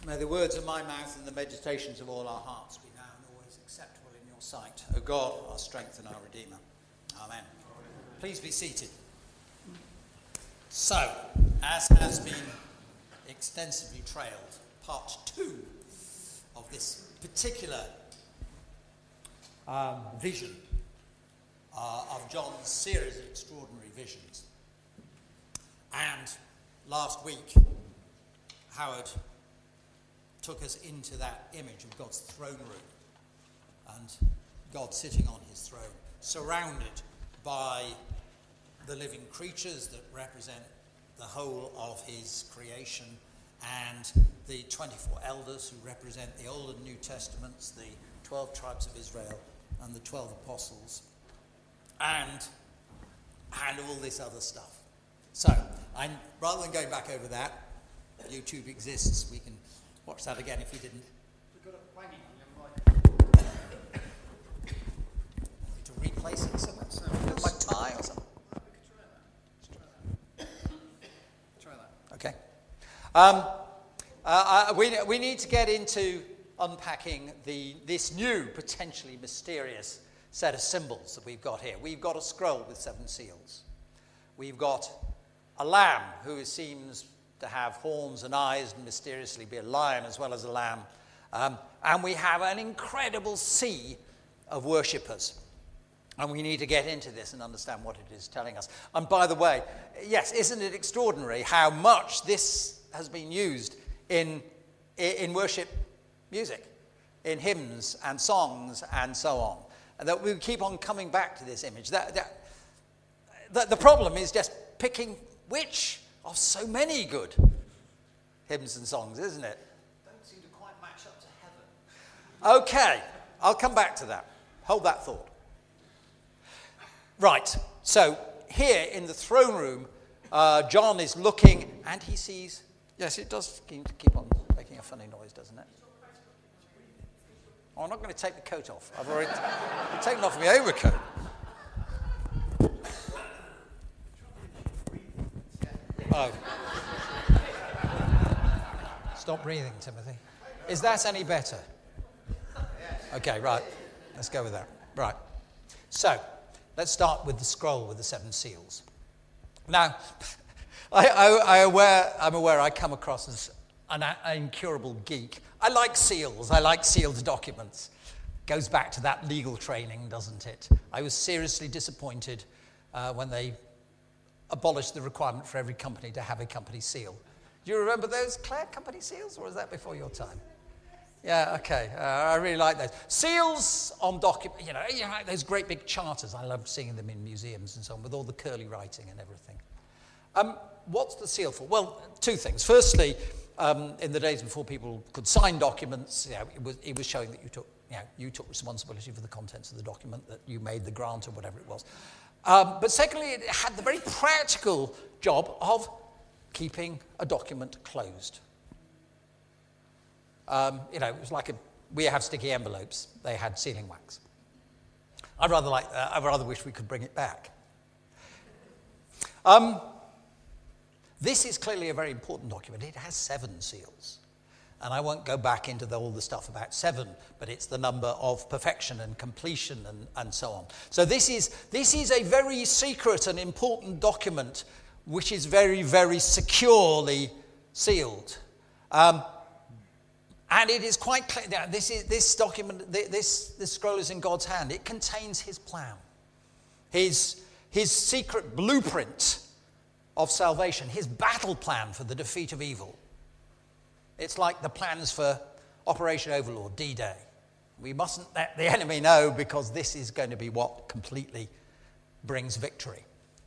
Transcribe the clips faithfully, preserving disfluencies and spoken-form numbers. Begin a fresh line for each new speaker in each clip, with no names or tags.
May the words of my mouth and the meditations of all our hearts be now and always acceptable in your sight, O God, our strength and our Redeemer. Amen. Please be seated. So, as has been extensively trailed, part two of this particular um, vision uh, of John's series of extraordinary visions. And last week, Howard took us into that image of God's throne room and God sitting on his throne, surrounded by the living creatures that represent the whole of his creation, and the twenty-four elders who represent the Old and New Testaments, the twelve tribes of Israel and the twelve apostles, and, and all this other stuff. So, I'm, rather than going back over that, YouTube exists, we can watch that again if you didn't. We've got a banging on your mic. Need to replace it somewhere. So my tie or something.
We could try that. Let's try that. Try that.
Okay. Um, uh, we, we need to get into unpacking the this new, potentially mysterious set of symbols that we've got here. We've got a scroll with seven seals. We've got a lamb who seems to have horns and eyes and mysteriously be a lion as well as a lamb. Um, and we have an incredible sea of worshippers. And we need to get into this and understand what it is telling us. And by the way, yes, isn't it extraordinary how much this has been used in, in worship music, in hymns and songs and so on. And that we keep on coming back to this image. That, that, that the problem is just picking which of so many good hymns and songs, isn't it?
Don't seem to quite match up to heaven.
Okay, I'll come back to that. Hold that thought. Right, so here in the throne room, uh, John is looking and he sees, yes, it does keep, keep on making a funny noise, doesn't it? Oh, I'm not going to take the coat off. I've already t- taken off my overcoat. Oh. Stop breathing, Timothy. Is that any better? Okay, right. Let's go with that. Right. So, let's start with the scroll with the seven seals. Now, I, I, I aware, I'm aware I come across as an, an incurable geek. I like seals. I like sealed documents. Goes back to that legal training, doesn't it? I was seriously disappointed uh, when they abolished the requirement for every company to have a company seal. Do you remember those, Claire, company seals, or was that before your time? Yeah, okay. Uh, I really like those. Seals on documents, you know, you know, those great big charters. I love seeing them in museums and so on, with all the curly writing and everything. Um, what's the seal for? Well, two things. Firstly, um, in the days before people could sign documents, you know, it was, it was showing that you took, you know, you took responsibility for the contents of the document, that you made the grant or whatever it was. Um, but secondly, it had the very practical job of keeping a document closed. Um, you know, it was like a, we have sticky envelopes. They had sealing wax. I'd rather like, uh, I rather wish we could bring it back. Um, this is clearly a very important document. It has seven seals. And I won't go back into the, all the stuff about seven, but it's the number of perfection and completion and, and so on. So this is, this is a very secret and important document which is very, very securely sealed. Um, and it is quite clear that this, is, this document, this, this scroll is in God's hand. It contains his plan, his, his secret blueprint of salvation, his battle plan for the defeat of evil. It's like the plans for Operation Overlord, D-Day. We mustn't let the enemy know because this is going to be what completely brings victory.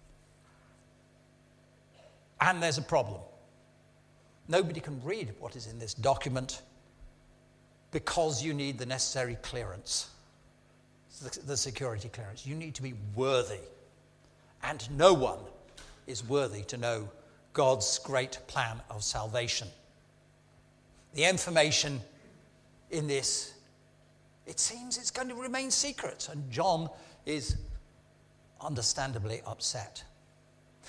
And there's a problem. Nobody can read what is in this document because you need the necessary clearance, the, the security clearance. You need to be worthy. And no one is worthy to know God's great plan of salvation. The information in this, it seems it's going to remain secret. And John is understandably upset.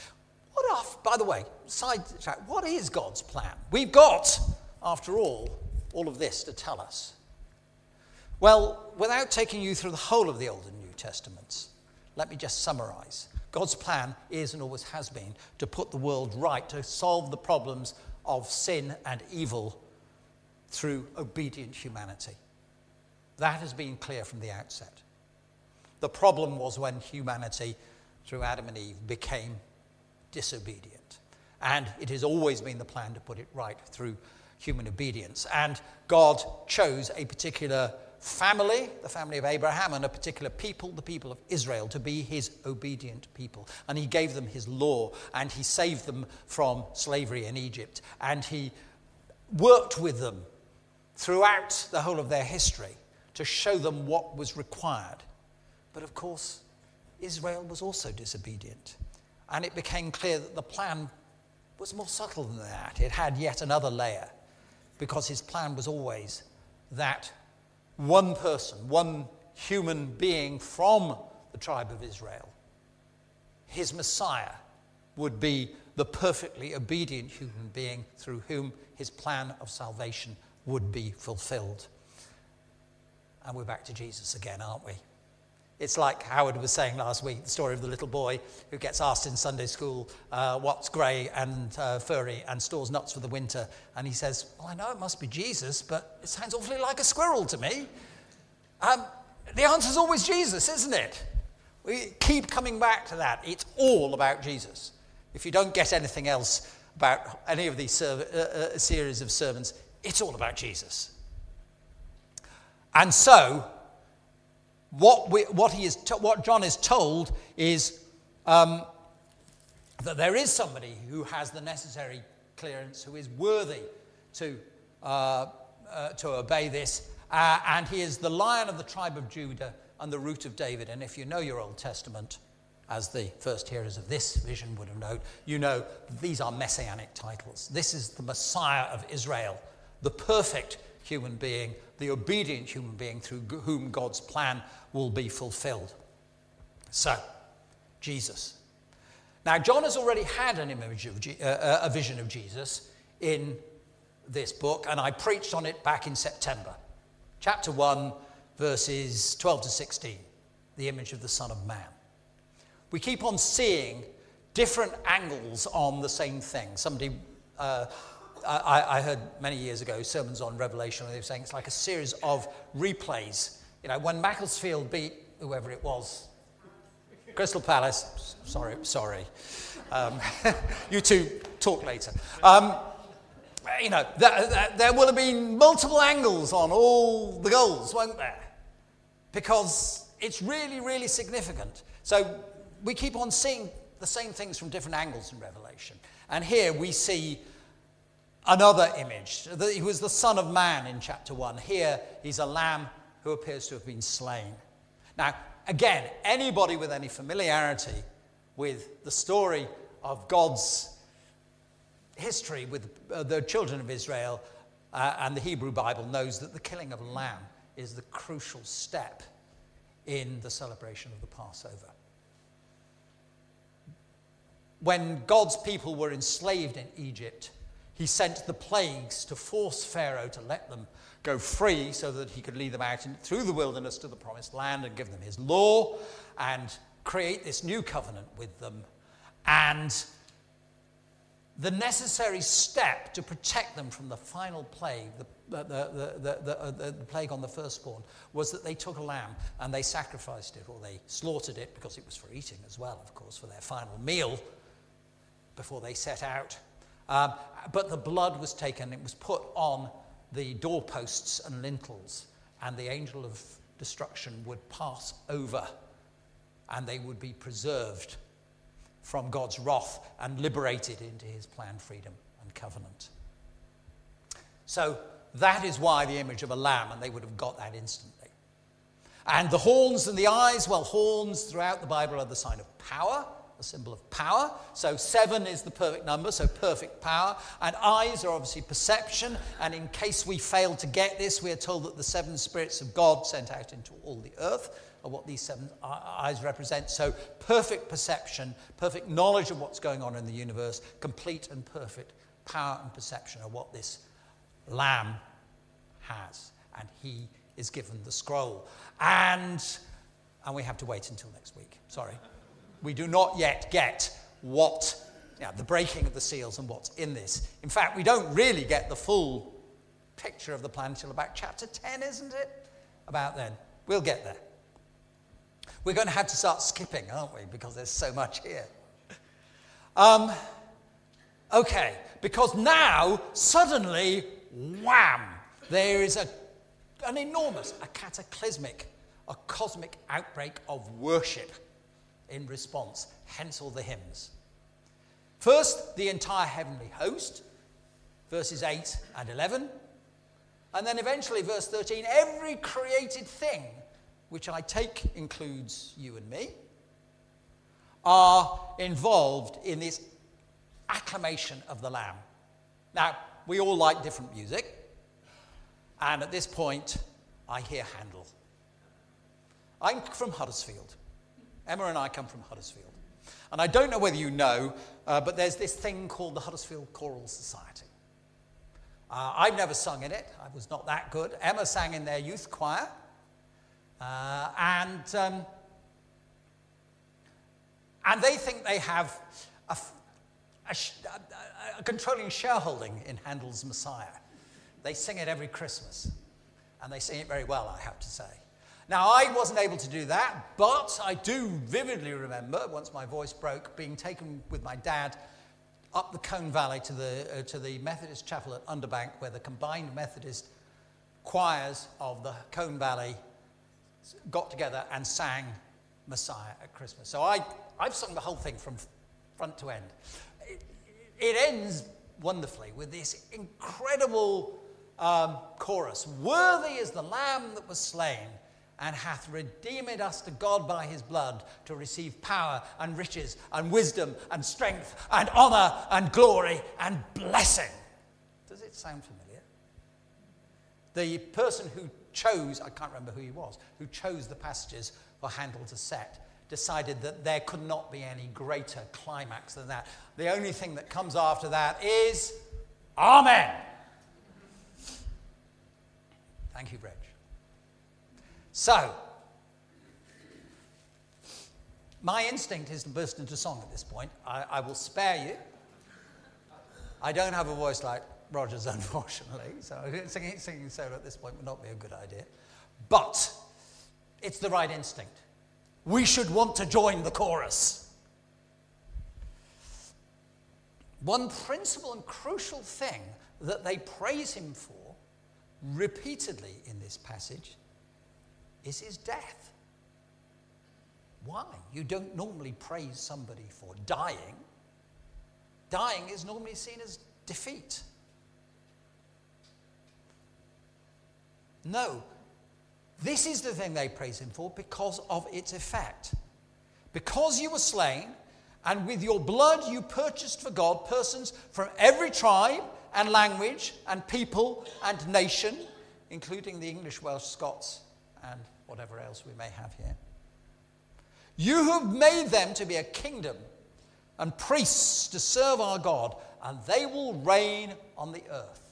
What are, by the way, side track, what is God's plan? We've got, after all, all of this to tell us? Well, without taking you through the whole of the Old and New Testaments, let me just summarize. God's plan is and always has been to put the world right, to solve the problems of sin and evil through obedient humanity. That has been clear from the outset. The problem was when humanity, through Adam and Eve, became disobedient. And it has always been the plan to put it right through human obedience. And God chose a particular family, the family of Abraham, and a particular people, the people of Israel, to be his obedient people. And he gave them his law, and he saved them from slavery in Egypt. And he worked with them throughout the whole of their history to show them what was required. But of course, Israel was also disobedient. And it became clear that the plan was more subtle than that. It had yet another layer, because his plan was always that one person, one human being from the tribe of Israel, his Messiah, would be the perfectly obedient human being through whom his plan of salvation would be fulfilled. And we're back to Jesus again, aren't we? It's like Howard was saying last week, the story of the little boy who gets asked in Sunday school uh, what's grey and uh, furry and stores nuts for the winter. And he says, well, I know it must be Jesus, but it sounds awfully like a squirrel to me. Um, the answer's always Jesus, isn't it? We keep coming back to that. It's all about Jesus. If you don't get anything else about any of these serv- uh, uh, series of sermons, it's all about Jesus. And so, what, we, what, he is to, what John is told is um, that there is somebody who has the necessary clearance, who is worthy to, uh, uh, to obey this, uh, and he is the Lion of the tribe of Judah and the Root of David. And if you know your Old Testament, as the first hearers of this vision would have known, you know these are messianic titles. This is the Messiah of Israel, the perfect human being, the obedient human being through whom God's plan will be fulfilled. So, Jesus. Now, John has already had an image of Je- uh, a vision of Jesus in this book, and I preached on it back in September. Chapter one, verses twelve to sixteen, the image of the Son of Man. We keep on seeing different angles on the same thing. Somebody... Uh, I, I heard many years ago sermons on Revelation where they were saying it's like a series of replays. You know, when Macclesfield beat whoever it was, Crystal Palace, sorry, sorry. Um, you two talk later. Um, you know, th- th- there will have been multiple angles on all the goals, won't there? Because it's really, really significant. So we keep on seeing the same things from different angles in Revelation. And here we see another image. He was the Son of Man in chapter one. Here, he's a lamb who appears to have been slain. Now, again, anybody with any familiarity with the story of God's history with uh, the children of Israel uh, and the Hebrew Bible knows that the killing of a lamb is the crucial step in the celebration of the Passover. When God's people were enslaved in Egypt, he sent the plagues to force Pharaoh to let them go free so that he could lead them out in, through the wilderness to the promised land and give them his law and create this new covenant with them. And the necessary step to protect them from the final plague, the, the, the, the, the, the, the plague on the firstborn, was that they took a lamb and they sacrificed it, or they slaughtered it, because it was for eating as well, of course, for their final meal before they set out. Um, but the blood was taken, it was put on the doorposts and lintels, and the angel of destruction would pass over, and they would be preserved from God's wrath and liberated into his planned freedom and covenant. So that is why the image of a lamb, and they would have got that instantly. And the horns and the eyes, well, horns throughout the Bible are the sign of power, a symbol of power. So seven is the perfect number, so perfect power. And eyes are obviously perception. And in case we fail to get this, we are told that the seven spirits of God sent out into all the earth are what these seven eyes represent. So perfect perception, perfect knowledge of what's going on in the universe, complete and perfect power and perception are what this lamb has. And he is given the scroll. And, and we have to wait until next week. Sorry. We do not yet get what, you know, the breaking of the seals and what's in this. In fact, we don't really get the full picture of the plan until about chapter ten, isn't it? About then. We'll get there. We're going to have to start skipping, aren't we? Because there's so much here. Um, okay, because now, suddenly, wham, there is a, an enormous, a cataclysmic, a cosmic outbreak of worship in response, hence all the hymns. First, the entire heavenly host, verses eight and eleven, and then eventually, verse thirteen, every created thing, which I take includes you and me, are involved in this acclamation of the Lamb. Now, we all like different music, and at this point, I hear Handel. I'm from Huddersfield. Emma and I come from Huddersfield. And I don't know whether you know, uh, but there's this thing called the Huddersfield Choral Society. Uh, I've never sung in it. I was not that good. Emma sang in their youth choir. Uh, and, um, and they think they have a, a, a, a controlling shareholding in Handel's Messiah. They sing it every Christmas. And they sing it very well, I have to say. Now, I wasn't able to do that, but I do vividly remember, once my voice broke, being taken with my dad up the Colne Valley to the, uh, to the Methodist Chapel at Underbank, where the combined Methodist choirs of the Colne Valley got together and sang Messiah at Christmas. So I, I've sung the whole thing from front to end. It, it ends wonderfully with this incredible um, chorus. Worthy is the Lamb that was slain, and hath redeemed us to God by his blood, to receive power and riches and wisdom and strength and honor and glory and blessing. Does it sound familiar? The person who chose, I can't remember who he was, who chose the passages for Handel to set, decided that there could not be any greater climax than that. The only thing that comes after that is Amen. Thank you, Reg. So, my instinct is to burst into song at this point. I, I will spare you. I don't have a voice like Roger's, unfortunately, so singing, singing solo at this point would not be a good idea. But it's the right instinct. We should want to join the chorus. One principal and crucial thing that they praise him for repeatedly in this passage is his death. Why? You don't normally praise somebody for dying. Dying is normally seen as defeat. No. This is the thing they praise him for because of its effect. Because you were slain, and with your blood you purchased for God persons from every tribe and language and people and nation, including the English, Welsh, Scots, and whatever else we may have here. You have made them to be a kingdom and priests to serve our God, and they will reign on the earth.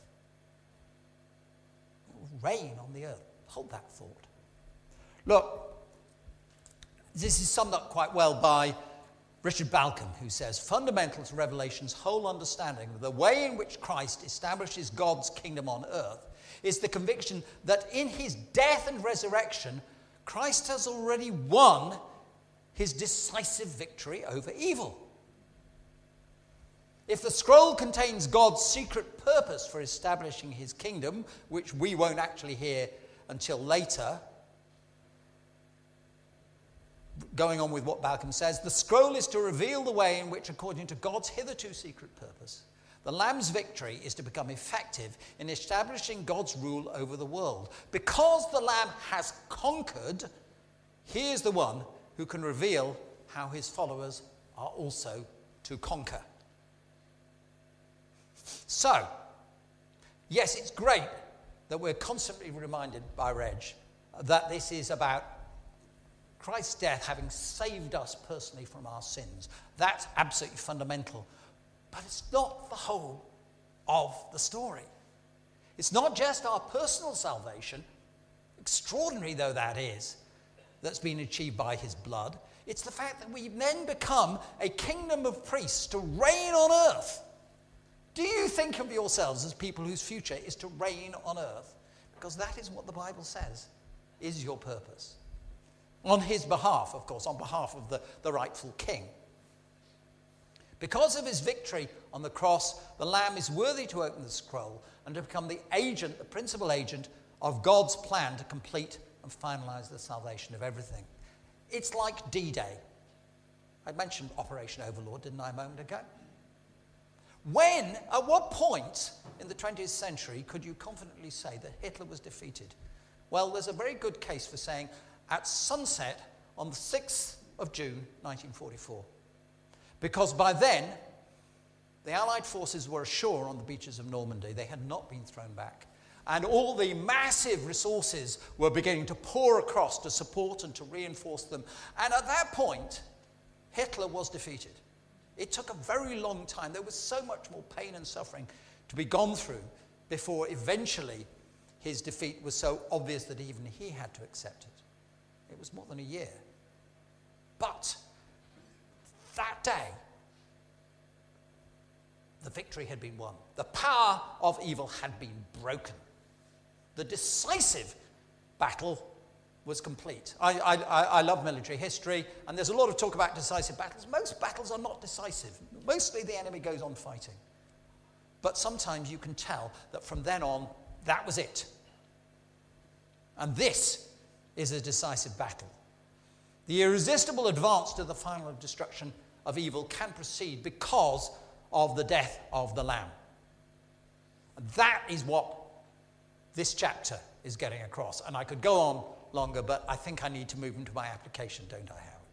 Reign on the earth. Hold that thought. Look, this is summed up quite well by Richard Balcom, who says, fundamental to Revelation's whole understanding of the way in which Christ establishes God's kingdom on earth is the conviction that in his death and resurrection, Christ has already won his decisive victory over evil. If the scroll contains God's secret purpose for establishing his kingdom, which we won't actually hear until later, going on with what Balcom says, the scroll is to reveal the way in which, according to God's hitherto secret purpose, the Lamb's victory is to become effective in establishing God's rule over the world. Because the Lamb has conquered, he is the one who can reveal how his followers are also to conquer. So, yes, it's great that we're constantly reminded by Reg that this is about Christ's death having saved us personally from our sins. That's absolutely fundamental. But it's not the whole of the story. It's not just our personal salvation, extraordinary though that is, that's been achieved by his blood. It's the fact that we then become a kingdom of priests to reign on earth. Do you think of yourselves as people whose future is to reign on earth? Because that is what the Bible says is your purpose. On his behalf, of course, on behalf of the, the rightful king. Because of his victory on the cross, the Lamb is worthy to open the scroll and to become the agent, the principal agent of God's plan to complete and finalize the salvation of everything. It's like D-Day. I mentioned Operation Overlord, didn't I, a moment ago? When, at what point in the twentieth century could you confidently say that Hitler was defeated? Well, there's a very good case for saying at sunset on the sixth of June, nineteen forty-four. Because by then, the Allied forces were ashore on the beaches of Normandy. They had not been thrown back. And all the massive resources were beginning to pour across to support and to reinforce them. And at that point, Hitler was defeated. It took a very long time. There was so much more pain and suffering to be gone through before eventually his defeat was so obvious that even he had to accept it. It was more than a year. But that day, the victory had been won. The power of evil had been broken. The decisive battle was complete. I, I, I love military history, and there's a lot of talk about decisive battles. Most battles are not decisive. Mostly the enemy goes on fighting. But sometimes you can tell that from then on, that was it. And this is a decisive battle. The irresistible advance to the final destruction of evil can proceed because of the death of the Lamb. And that is what this chapter is getting across. And I could go on longer, but I think I need to move into my application, don't I, Howard?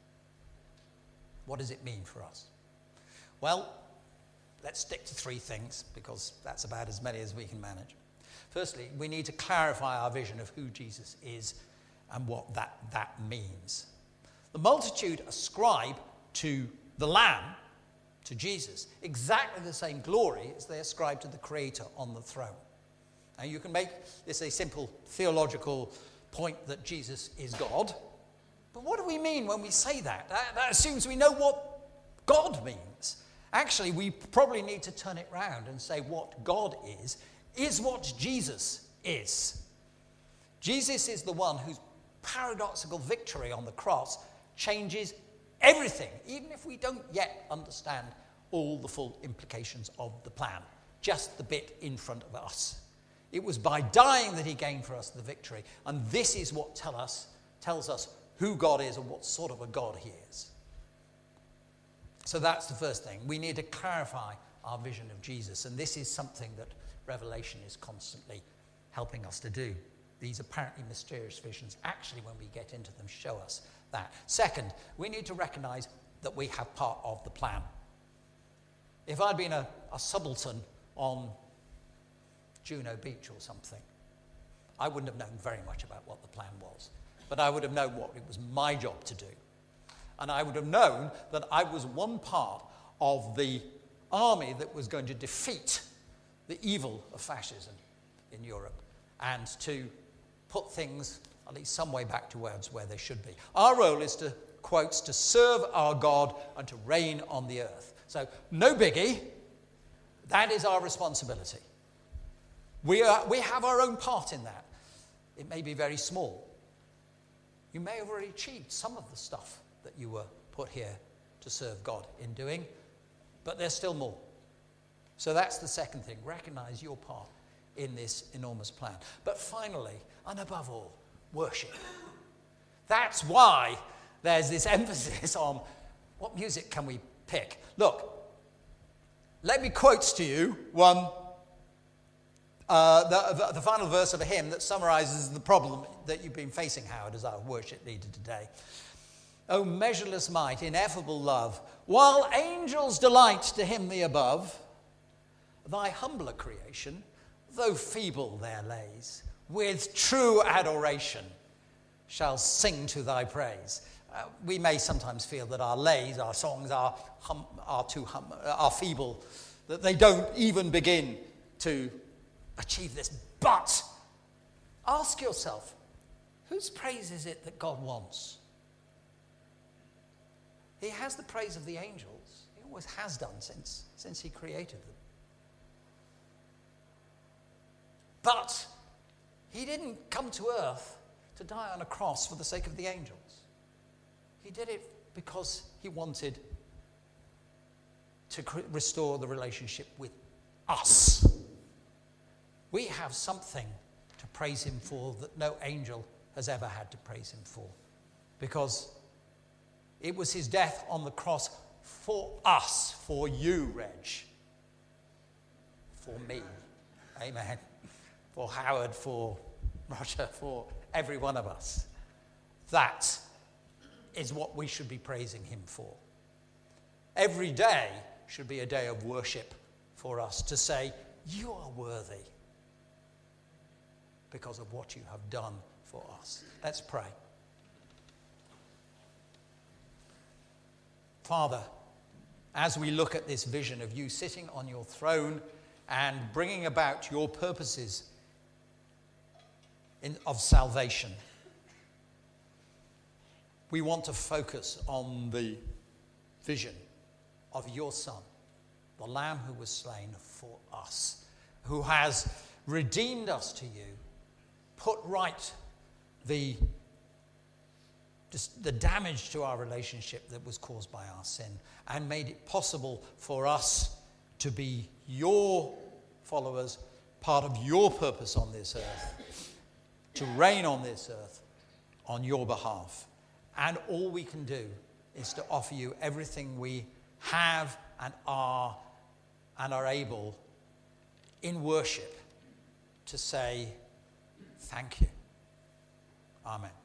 What does it mean for us? Well, let's stick to three things, because that's about as many as we can manage. Firstly, we need to clarify our vision of who Jesus is and what that, that means. The multitude ascribe to the Lamb, to Jesus, exactly the same glory as they ascribe to the Creator on the throne. Now, you can make this a simple theological point that Jesus is God, but what do we mean when we say that? That, that assumes we know what God means. Actually, we probably need to turn it round and say what God is, is what Jesus is. Jesus is the one whose paradoxical victory on the cross changes everything, even if we don't yet understand all the full implications of the plan, just the bit in front of us. It was by dying that he gained for us the victory, and this is what tell us, tells us who God is and what sort of a God he is. So that's the first thing. We need to clarify our vision of Jesus, and this is something that Revelation is constantly helping us to do. These apparently mysterious visions, actually, when we get into them, show us that. Second, we need to recognize that we have part of the plan. If I'd been a, a subaltern on Juno Beach or something, I wouldn't have known very much about what the plan was. But I would have known what it was my job to do. And I would have known that I was one part of the army that was going to defeat the evil of fascism in Europe and to put things at least some way back towards where they should be. Our role is to, quotes, to serve our God and to reign on the earth. So, no biggie. That is our responsibility. We, are, we have our own part in that. It may be very small. You may have already achieved some of the stuff that you were put here to serve God in doing, but there's still more. So that's the second thing. Recognize your part in this enormous plan. But finally, and above all, worship. That's why there's this emphasis on what music can we pick. Look, let me quote to you one, uh, the, the, the final verse of a hymn that summarizes the problem that you've been facing, Howard, as our worship leader today. O measureless might, ineffable love, while angels delight to hymn thee above, thy humbler creation, though feeble there lays, with true adoration shall sing to thy praise. Uh, we may sometimes feel that our lays, our songs are, hum, are too hum, are feeble, that they don't even begin to achieve this. But ask yourself, whose praise is it that God wants? He has the praise of the angels. He always has done since, since he created them. But he didn't come to earth to die on a cross for the sake of the angels. He did it because he wanted to restore the relationship with us. We have something to praise him for that no angel has ever had to praise him for, because it was his death on the cross for us, for you, Reg, for me, amen, for Howard, for Roger, for every one of us. That is what we should be praising him for. Every day should be a day of worship for us, to say, you are worthy because of what you have done for us. Let's pray. Father, as we look at this vision of you sitting on your throne and bringing about your purposes in, of salvation, we want to focus on the vision of your Son, the Lamb who was slain for us, who has redeemed us to you, put right the, the damage to our relationship that was caused by our sin, and made it possible for us to be your followers, part of your purpose on this earth, to reign on this earth on your behalf. And all we can do is to offer you everything we have and are and are able in worship to say thank you. Amen.